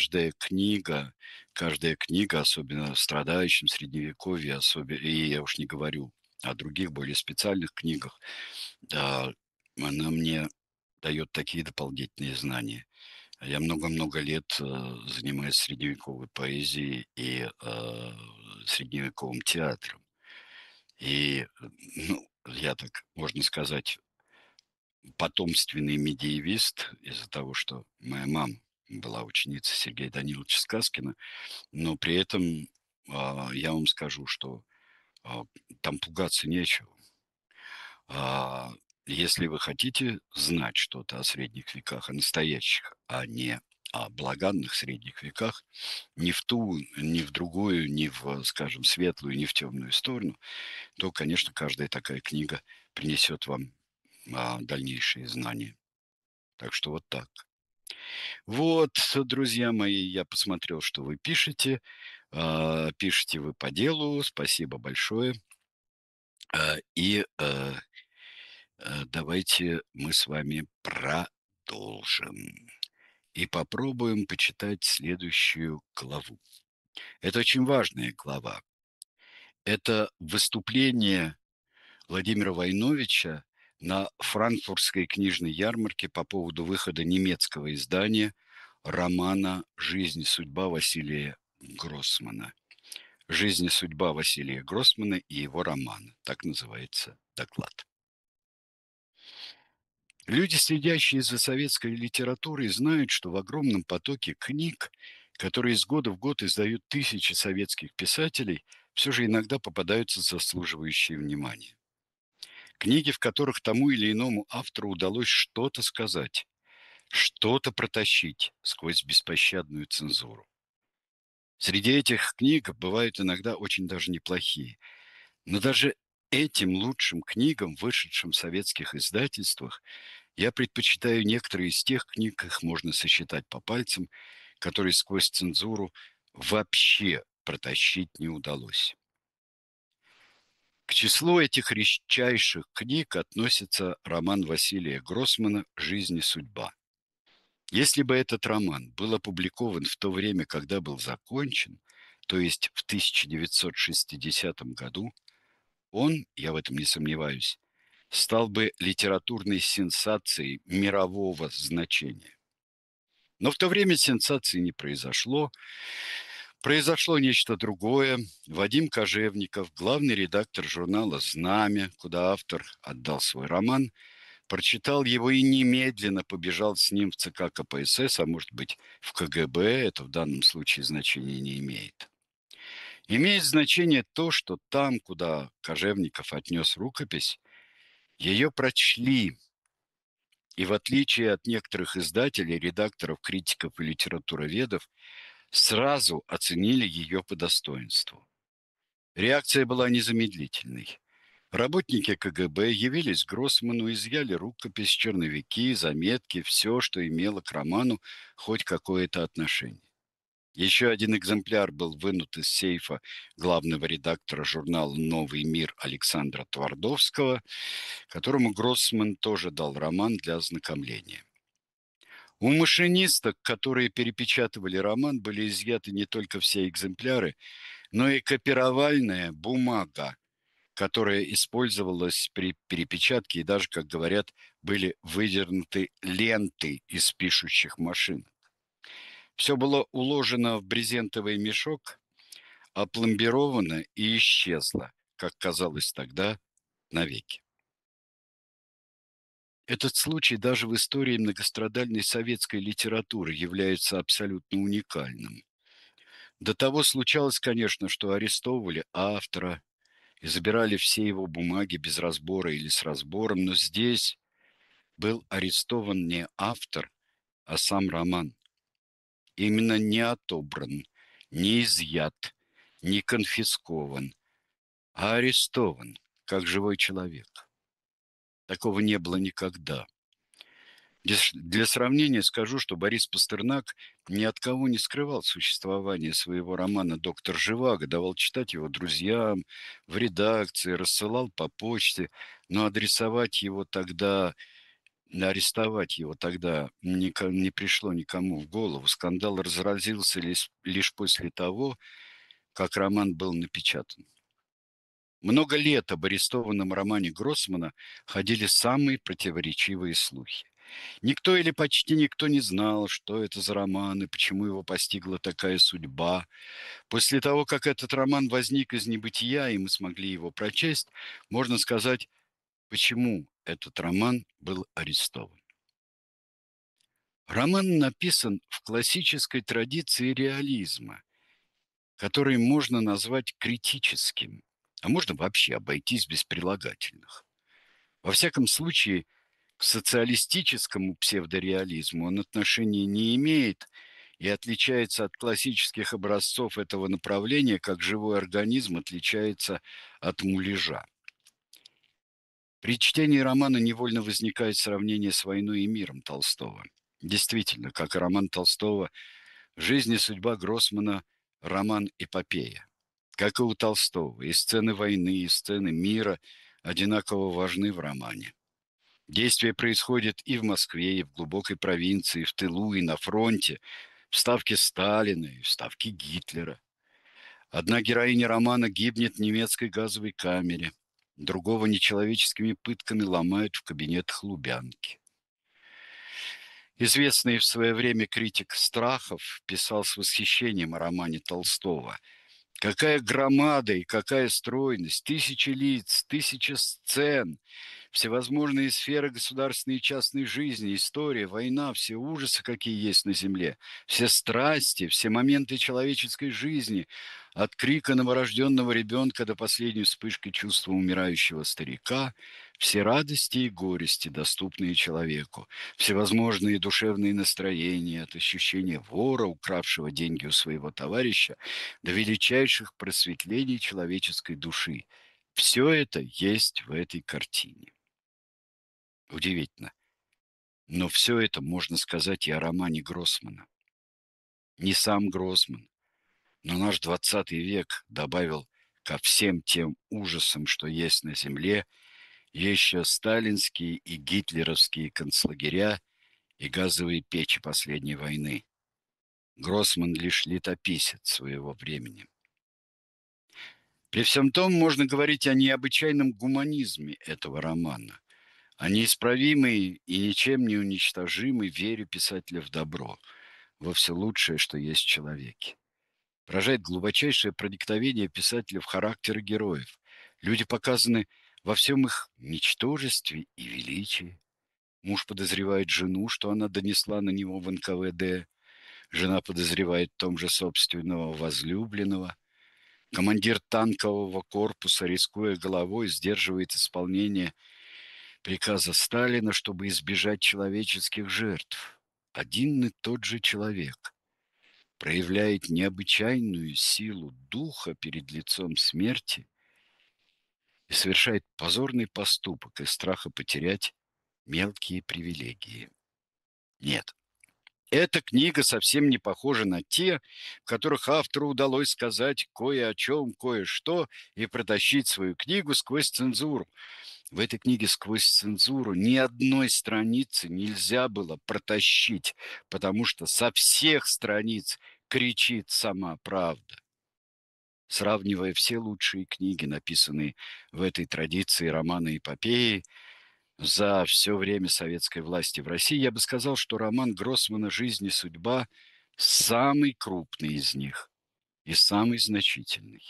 каждая книга, особенно в страдающем средневековье, особенно, и я уж не говорю о других более специальных книгах, она мне дает такие дополнительные знания. Я много-много лет занимаюсь средневековой поэзией и средневековым театром. И, ну, я так, можно сказать, потомственный медиевист из-за того, что моя мама была ученицей Сергея Даниловича Сказкина, но при этом я вам скажу, что а, там пугаться нечего. А, Если вы хотите знать что-то о средних веках, о настоящих, а не о благанных средних веках, ни в ту, ни в другую, ни в, скажем, светлую, ни в темную сторону, то, конечно, каждая такая книга принесет вам дальнейшие знания. Так что вот так. Вот, друзья мои, я посмотрел, что вы пишете. Пишете вы по делу. Спасибо большое. Давайте мы с вами продолжим и попробуем почитать следующую главу. Это очень важная глава. Это выступление Владимира Войновича на франкфуртской книжной ярмарке по поводу выхода немецкого издания романа «Жизнь и судьба» Василия Гроссмана. «Жизнь и судьба» Василия Гроссмана и его романа. Так называется доклад. Люди, следящие за советской литературой, знают, что в огромном потоке книг, которые из года в год издают тысячи советских писателей, все же иногда попадаются заслуживающие внимания. Книги, в которых тому или иному автору удалось что-то сказать, что-то протащить сквозь беспощадную цензуру. Среди этих книг бывают иногда очень даже неплохие. Но даже этим лучшим книгам, вышедшим в советских издательствах, я предпочитаю некоторые из тех книг, их можно сосчитать по пальцам, которые сквозь цензуру вообще протащить не удалось. К числу этих редчайших книг относится роман Василия Гроссмана «Жизнь и судьба». Если бы этот роман был опубликован в то время, когда был закончен, то есть в 1960 году, он, я в этом не сомневаюсь, стал бы литературной сенсацией мирового значения. Но в то время сенсации не произошло. Произошло нечто другое. Вадим Кожевников, главный редактор журнала «Знамя», куда автор отдал свой роман, прочитал его и немедленно побежал с ним в ЦК КПСС, а может быть в КГБ, это в данном случае значения не имеет. Имеет значение то, что там, куда Кожевников отнес рукопись, ее прочли, и в отличие от некоторых издателей, редакторов, критиков и литературоведов, сразу оценили ее по достоинству. Реакция была незамедлительной. Работники КГБ явились к Гроссману, изъяли рукопись, черновики, заметки, все, что имело к роману хоть какое-то отношение. Еще один экземпляр был вынут из сейфа главного редактора журнала «Новый мир» Александра Твардовского, которому Гроссман тоже дал роман для ознакомления. У машинисток, которые перепечатывали роман, были изъяты не только все экземпляры, но и копировальная бумага, которая использовалась при перепечатке, и даже, как говорят, были выдернуты ленты из пишущих машин. Все было уложено в брезентовый мешок, опломбировано и исчезло, как казалось тогда, навеки. Этот случай даже в истории многострадальной советской литературы является абсолютно уникальным. До того случалось, конечно, что арестовывали автора и забирали все его бумаги без разбора или с разбором, но здесь был арестован не автор, а сам роман. Именно не отобран, не изъят, не конфискован, а арестован, как живой человек. Такого не было никогда. Для сравнения скажу, что Борис Пастернак ни от кого не скрывал существование своего романа «Доктор Живаго», давал читать его друзьям, в редакции, рассылал по почте, но арестовать его тогда не пришло никому в голову. Скандал разразился лишь после того, как роман был напечатан. Много лет об арестованном романе Гроссмана ходили самые противоречивые слухи. Никто или почти никто не знал, что это за роман и почему его постигла такая судьба. После того, как этот роман возник из небытия, и мы смогли его прочесть, можно сказать, почему этот роман был арестован. Роман написан в классической традиции реализма, который можно назвать критическим, а можно вообще обойтись без прилагательных. Во всяком случае, к социалистическому псевдореализму он отношения не имеет и отличается от классических образцов этого направления, как живой организм отличается от муляжа. При чтении романа невольно возникает сравнение с «Войной и миром» Толстого. Действительно, как и роман Толстого, «Жизнь и судьба Гроссмана» – роман-эпопея. Как и у Толстого, и сцены войны, и сцены мира одинаково важны в романе. Действие происходит и в Москве, и в глубокой провинции, в тылу, и на фронте, в ставке Сталина и в ставке Гитлера. Одна героиня романа гибнет в немецкой газовой камере, другого нечеловеческими пытками ломают в кабинетах Лубянки. Известный в свое время критик Страхов писал с восхищением о романе Толстого. Какая громада и какая стройность, тысячи лиц, тысяча сцен, всевозможные сферы государственной и частной жизни, история, война, все ужасы, какие есть на земле, все страсти, все моменты человеческой жизни, от крика новорожденного ребенка до последней вспышки чувства умирающего старика, все радости и горести, доступные человеку, всевозможные душевные настроения, от ощущения вора, укравшего деньги у своего товарища, до величайших просветлений человеческой души. Все это есть в этой картине. Удивительно. Но все это можно сказать и о романе Гроссмана. Не сам Гроссман, но наш 20 век добавил ко всем тем ужасам, что есть на земле, еще сталинские и гитлеровские концлагеря и газовые печи последней войны. Гроссман лишь летописец своего времени. При всем том можно говорить о необычайном гуманизме этого романа, о неисправимой и ничем не уничтожимой вере писателя в добро, во все лучшее, что есть в человеке. Поражает глубочайшее проникновение писателя в характеры героев. Люди показаны во всем их ничтожестве и величии. Муж подозревает жену, что она донесла на него в НКВД. Жена подозревает в том же собственного возлюбленного. Командир танкового корпуса, рискуя головой, сдерживает исполнение приказа Сталина, чтобы избежать человеческих жертв. Один и тот же человек проявляет необычайную силу духа перед лицом смерти и совершает позорный поступок из страха потерять мелкие привилегии. Нет, эта книга совсем не похожа на те, в которых автору удалось сказать кое о чем, кое-что и протащить свою книгу сквозь цензуру. В этой книге сквозь цензуру ни одной страницы нельзя было протащить, потому что со всех страниц кричит сама правда. Сравнивая все лучшие книги, написанные в этой традиции романа-эпопеи, за все время советской власти в России, я бы сказал, что роман Гроссмана «Жизнь и судьба» самый крупный из них и самый значительный.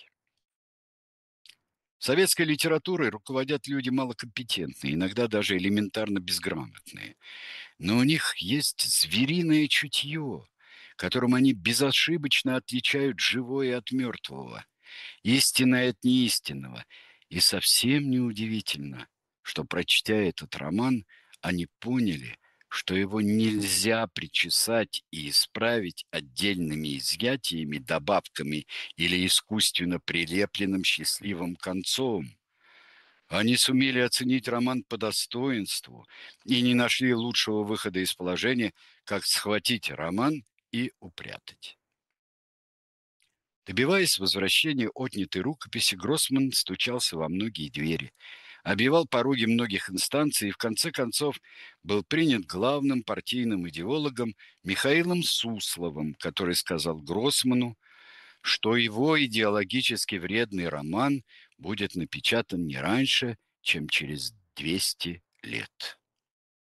Советской литературой руководят люди малокомпетентные, иногда даже элементарно безграмотные. Но у них есть звериное чутье, которым они безошибочно отличают живое от мертвого, истинное от неистинного. И совсем неудивительно, что, прочтя этот роман, они поняли, что его нельзя причесать и исправить отдельными изъятиями, добавками или искусственно прилепленным счастливым концом. Они сумели оценить роман по достоинству и не нашли лучшего выхода из положения, как схватить роман и упрятать. Добиваясь возвращения отнятой рукописи, Гроссман стучался во многие двери, обивал пороги многих инстанций и в конце концов был принят главным партийным идеологом Михаилом Сусловым, который сказал Гроссману, что его идеологически вредный роман будет напечатан не раньше, чем через 200 лет.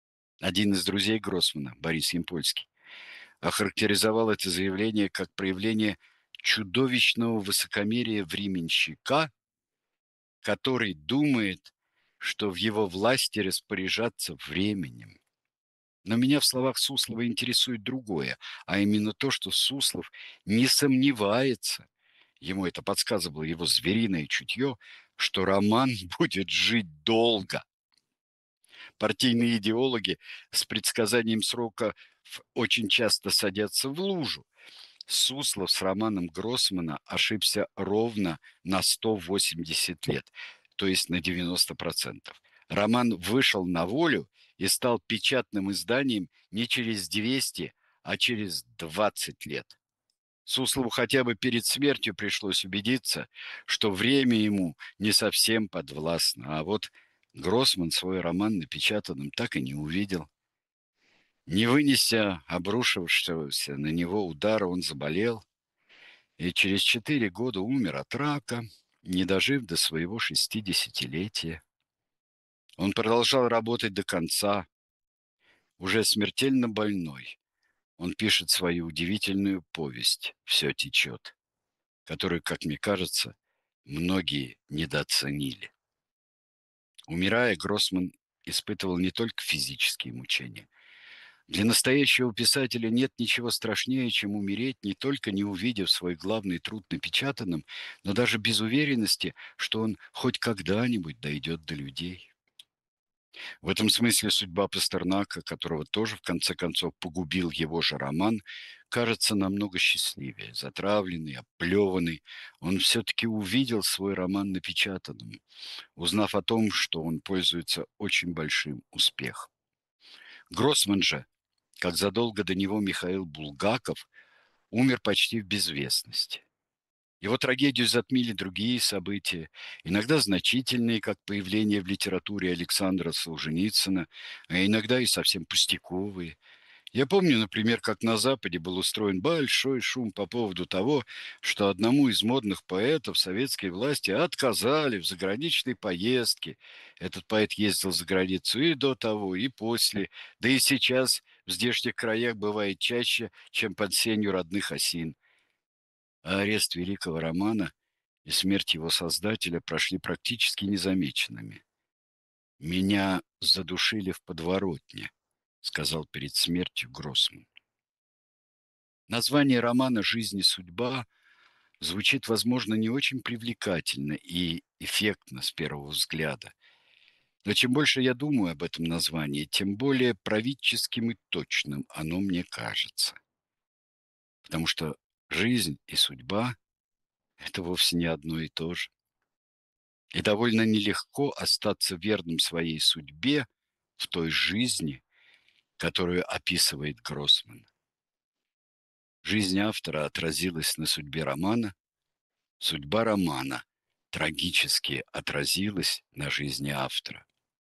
Один из друзей Гроссмана, Борис Ямпольский, охарактеризовал это заявление как проявление чудовищного высокомерия временщика, который думает, что в его власти распоряжаться временем. Но меня в словах Суслова интересует другое, а именно то, что Суслов не сомневается, ему это подсказывало его звериное чутье, что роман будет жить долго. Партийные идеологи с предсказанием срока очень часто садятся в лужу. Суслов с романом Гроссмана ошибся ровно на 180 лет, то есть на 90%. Роман вышел на волю и стал печатным изданием не через 200, а через 20 лет. Суслову хотя бы перед смертью пришлось убедиться, что время ему не совсем подвластно, а вот Гроссман свой роман напечатанным так и не увидел. Не вынеся обрушившегося на него удара, он заболел и через 4 года умер от рака, не дожив до своего 60-летия. Он продолжал работать до конца, уже смертельно больной. Он пишет свою удивительную повесть «Все течет», которую, как мне кажется, многие недооценили. Умирая, Гроссман испытывал не только физические мучения. Для настоящего писателя нет ничего страшнее, чем умереть, не только не увидев свой главный труд напечатанным, но даже без уверенности, что он хоть когда-нибудь дойдет до людей. В этом смысле судьба Пастернака, которого тоже в конце концов погубил его же роман, кажется намного счастливее. Затравленный, оплеванный, он все-таки увидел свой роман напечатанным, узнав о том, что он пользуется очень большим успехом. Гроссман же, как задолго до него Михаил Булгаков, умер почти в безвестности. Его трагедию затмили другие события, иногда значительные, как появление в литературе Александра Солженицына, а иногда и совсем пустяковые. Я помню, например, как на Западе был устроен большой шум по поводу того, что одному из модных поэтов советские власти отказали в заграничной поездке. Этот поэт ездил за границу и до того, и после, да и сейчас в здешних краях бывает чаще, чем под сенью родных осин. А арест великого романа и смерть его создателя прошли практически незамеченными. «Меня задушили в подворотне», — сказал перед смертью Гроссман. Название романа «Жизнь и судьба» звучит, возможно, не очень привлекательно и эффектно с первого взгляда. Но чем больше я думаю об этом названии, тем более правительским и точным оно мне кажется. Потому что жизнь и судьба — это вовсе не одно и то же. И довольно нелегко остаться верным своей судьбе в той жизни, которую описывает Гроссман. Жизнь автора отразилась на судьбе романа, судьба романа трагически отразилась на жизни автора.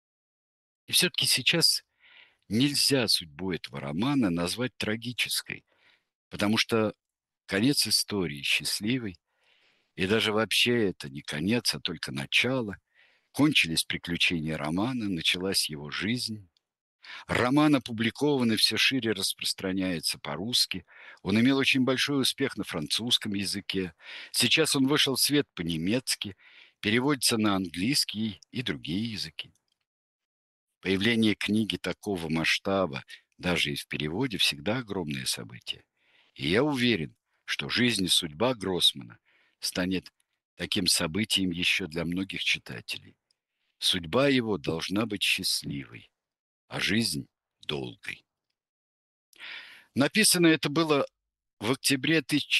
И все-таки сейчас нельзя судьбу этого романа назвать трагической, потому что конец истории счастливый, и даже вообще это не конец, а только начало. Кончились приключения романа, началась его жизнь. Роман опубликован и все шире распространяется по-русски. Он имел очень большой успех на французском языке. Сейчас он вышел в свет по-немецки, переводится на английский и другие языки. Появление книги такого масштаба, даже и в переводе, всегда огромное событие. И я уверен, что жизнь и судьба Гроссмана станет таким событием еще для многих читателей. Судьба его должна быть счастливой, а жизнь долгой. Написано это было в октябре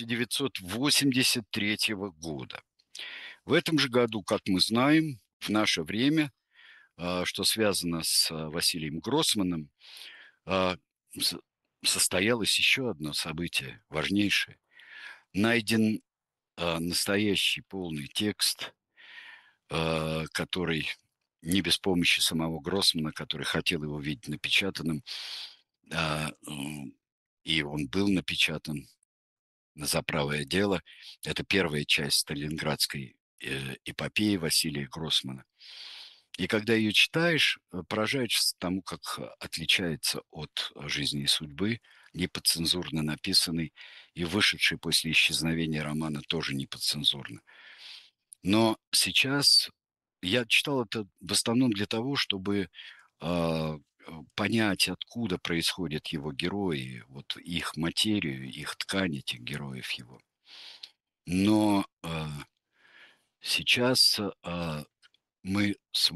1983 года. В этом же году, как мы знаем, в наше время, что связано с Василием Гроссманом, а, состоялось еще одно событие важнейшее. Найден настоящий полный текст, который не без помощи самого Гроссмана, который хотел его видеть напечатанным, а, и он был напечатан за правое дело. Это первая часть сталинградской эпопеи Василия Гроссмана. И когда ее читаешь, поражаешься тому, как отличается от «Жизни и судьбы», неподцензурно написанный, и вышедший после исчезновения романа тоже неподцензурно. Но сейчас я читал это в основном для того, чтобы, понять, откуда происходят его герои, вот их материю, их ткань, этих героев его. Но, сейчас, мы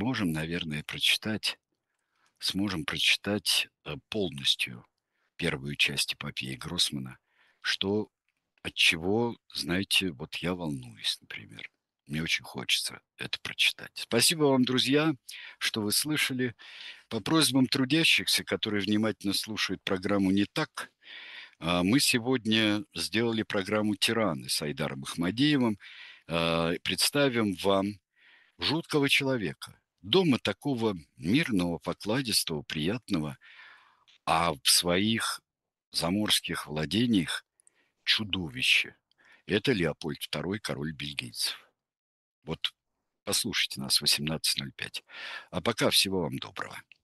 сможем прочитать, полностью первую часть эпопеи Гроссмана, что от чего, знаете, вот я волнуюсь, например. Мне очень хочется это прочитать. Спасибо вам, друзья, что вы слышали. По просьбам трудящихся, которые внимательно слушают программу «Не так», мы сегодня сделали программу «Тираны» с Айдаром Ахмадеевым. Представим вам жуткого человека. Дома такого мирного, покладистого, приятного, а в своих заморских владениях чудовище. Это Леопольд II, король бельгийцев. Вот послушайте нас в 18:05. А пока всего вам доброго.